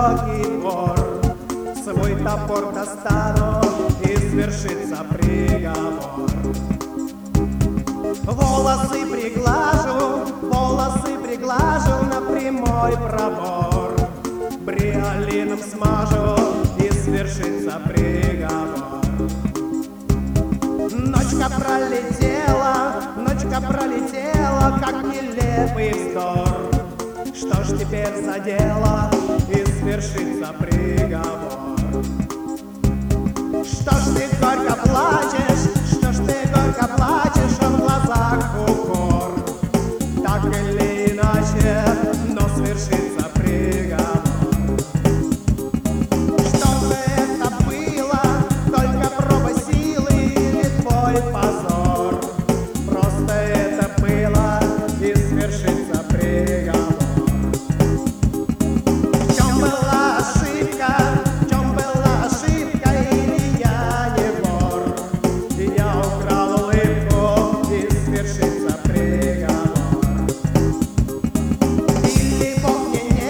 широкий двор. Свой топор достану, и свершится приговор. Волосы приглажу на прямой пробор. Бриолином смажу, и свершится приговор. Ночка пролетела, как нелепый вздор. Что ж теперь за дело, и свершится приговор? Что ж ты горько плачешь, а в глазах укор? Так или иначе, но свершится приговор. Что бы это было, только проба силы или твой позор? Просто это было, и свершится приговор. В чем была ошибка, или я не вор? Я украл улыбку, и свершится приговор. Или Бог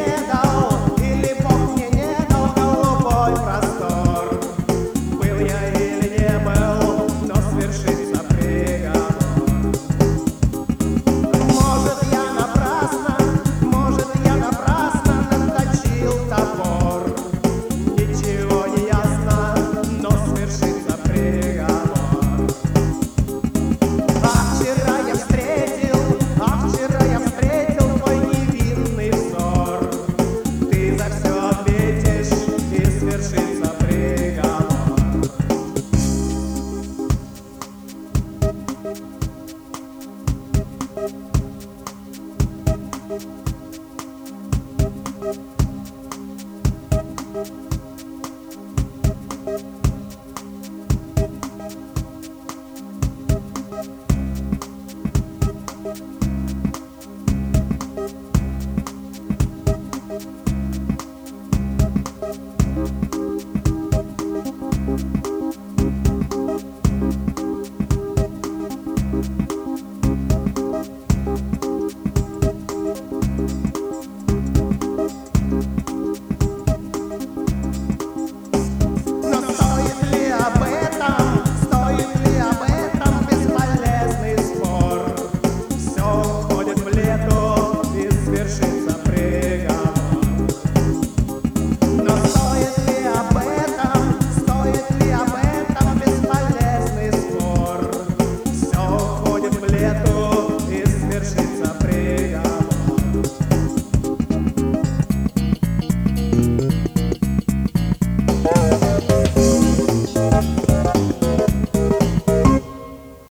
мне не дал голубой простор. Был я или не был, но свершится приговор. Может, я напрасно наточил топор. Ничего не ясно, но свершится приговор. Вчера я встретил твой невинный взор. Ты за все